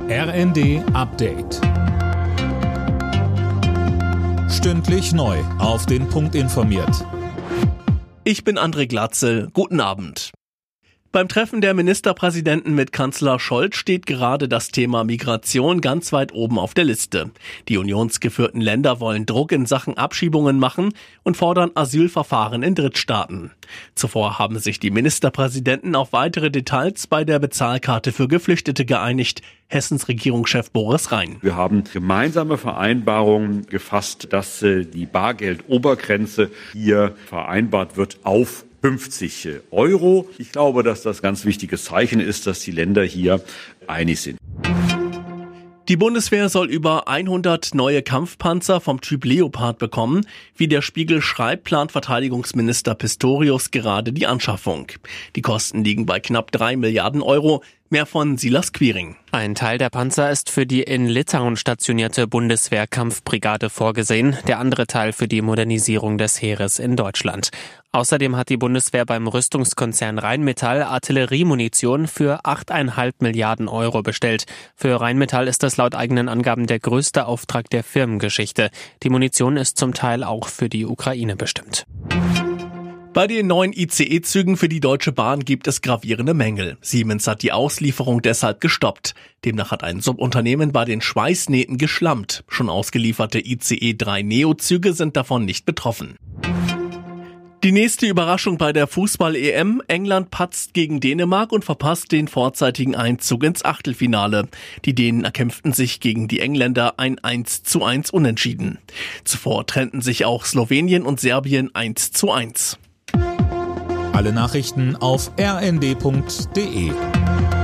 RND Update. Stündlich neu auf den Punkt informiert. Ich bin André Glatzel. Guten Abend. Beim Treffen der Ministerpräsidenten mit Kanzler Scholz steht gerade das Thema Migration ganz weit oben auf der Liste. Die unionsgeführten Länder wollen Druck in Sachen Abschiebungen machen und fordern Asylverfahren in Drittstaaten. Zuvor haben sich die Ministerpräsidenten auf weitere Details bei der Bezahlkarte für Geflüchtete geeinigt. Hessens Regierungschef Boris Rhein. Wir haben gemeinsame Vereinbarungen gefasst, dass die Bargeldobergrenze hier vereinbart wird auf 50 Euro. Ich glaube, dass das ganz wichtiges Zeichen ist, dass die Länder hier einig sind. Die Bundeswehr soll über 100 neue Kampfpanzer vom Typ Leopard bekommen. Wie der Spiegel schreibt, plant Verteidigungsminister Pistorius gerade die Anschaffung. Die Kosten liegen bei knapp 3 Milliarden Euro. Mehr von Silas Quiring. Ein Teil der Panzer ist für die in Litauen stationierte Bundeswehr-Kampfbrigade vorgesehen, der andere Teil für die Modernisierung des Heeres in Deutschland. Außerdem hat die Bundeswehr beim Rüstungskonzern Rheinmetall Artilleriemunition für 8,5 Milliarden Euro bestellt. Für Rheinmetall ist das laut eigenen Angaben der größte Auftrag der Firmengeschichte. Die Munition ist zum Teil auch für die Ukraine bestimmt. Bei den neuen ICE-Zügen für die Deutsche Bahn gibt es gravierende Mängel. Siemens hat die Auslieferung deshalb gestoppt. Demnach hat ein Subunternehmen bei den Schweißnähten geschlammt. Schon ausgelieferte ICE 3 Neo-Züge sind davon nicht betroffen. Die nächste Überraschung bei der Fußball-EM. England patzt gegen Dänemark und verpasst den vorzeitigen Einzug ins Achtelfinale. Die Dänen erkämpften sich gegen die Engländer ein 1:1 Unentschieden. Zuvor trennten sich auch Slowenien und Serbien 1:1. Alle Nachrichten auf rnd.de.